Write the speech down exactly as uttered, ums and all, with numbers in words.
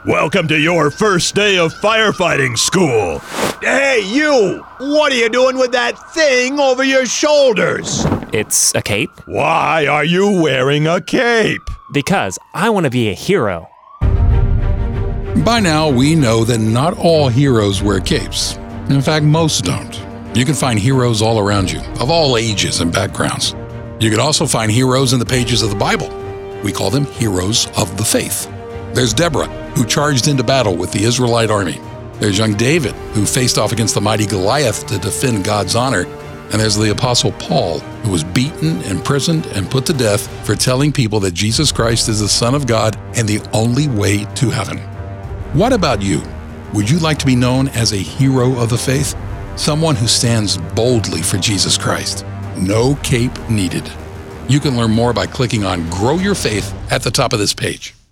Welcome to your first day of firefighting school. Hey, you! What are you doing with that thing over your shoulders? It's a cape. Why are you wearing a cape? Because I want to be a hero. By now, we know that not all heroes wear capes. In fact, most don't. You can find heroes all around you, of all ages and backgrounds. You can also find heroes in the pages of the Bible. We call them heroes of the faith. There's Deborah, who charged into battle with the Israelite army. There's young David, who faced off against the mighty Goliath to defend God's honor. And there's the Apostle Paul, who was beaten, imprisoned, and put to death for telling people that Jesus Christ is the Son of God and the only way to heaven. What about you? Would you like to be known as a hero of the faith? Someone who stands boldly for Jesus Christ. No cape needed. You can learn more by clicking on Grow Your Faith at the top of this page.